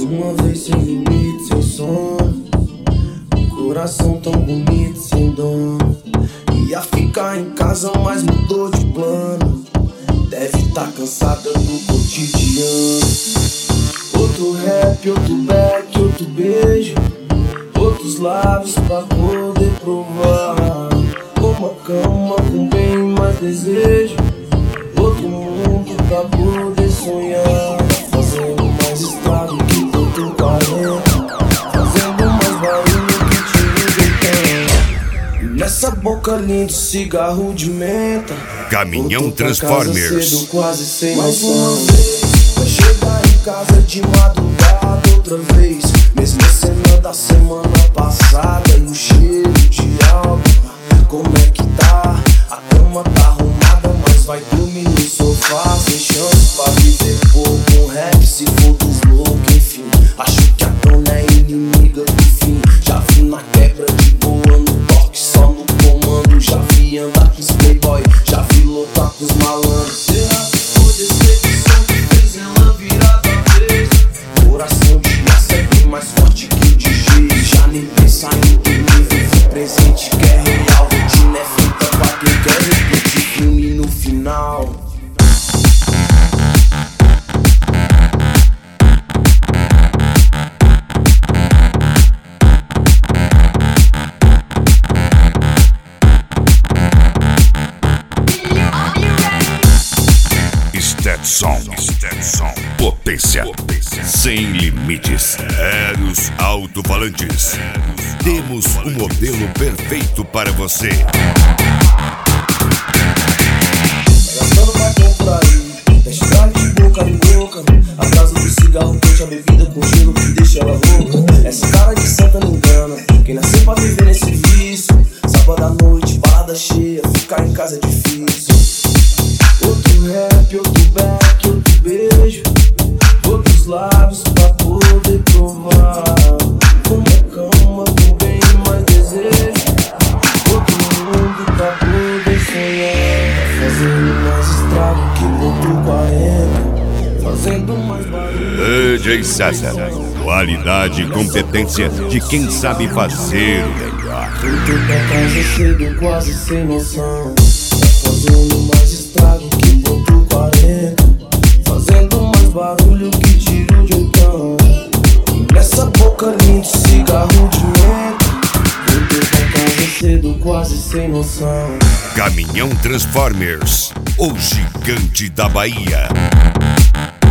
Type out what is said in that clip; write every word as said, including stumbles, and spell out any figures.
Uma vez sem limite, sem sono, um coração tão bonito, sem dono. Ia ficar em casa, mas mudou de plano. Deve tá cansada do cotidiano. Outro rap, outro back, outro beijo, outros lábios pra poder provar. Uma cama com bem mais desejo, outro mundo pra poder sonhar. Fazendo mais estrago que todo quarenta, fazendo mais barulho que tiro do tempo. E nessa boca linda, cigarro de menta. Caminhão Transformers. Cedo, quase sem mais uma vez, vai chegar em casa de madrugada outra vez. Mesma cena da semana passada e o cheiro de álcool. Como é que tá? A cama tá arrumada, mas vai dormir no sofá. Sem chance pra viver pouco, um rap se for dos loucos, enfim. Acho que a dona é inimiga do fim. Já vi na quebra de boa, no toque, só no comando. Já vi andar com os playboy, já vi lotar com os malandros. Será que foi decepção que fez ela virar da vez? Coração de aço é bem mais forte que o D J. Já nem pensa em dormir, vive presente, quer real. Rotina é feita pra quem quer repetir filme no final. Stetson, Stetson, potência, potência, sem limites. Eros alto-falantes. Temos o modelo perfeito para você. Gastando batom por aí, teste drive de boca em boca. Atrás do cigarro quente, a bebida com gelo que deixa ela louca. Essa cara de santa não engana, quem nasceu pra viver nesse vício. Sábado à noite, balada cheia, ficar em casa é difícil. Outro rap, outro back, outro beijo, outros lábios pra poder provar. Uma cama com bem mais desejo, outro mundo pra poder sonhar. Fazendo mais estrago que outro quarenta, fazendo mais barulho. D J César, qualidade e competência de quem sabe fazer o melhor. Voltou pra casa cedo, quase sem noção, fazendo mais estrago que outro quarenta, fazendo mais barulho que tiro de um cão. Nessa boca linda, cigarro de menta. Voltei pra casa cedo, quase sem noção. Caminhão Transformers, o gigante da Bahia.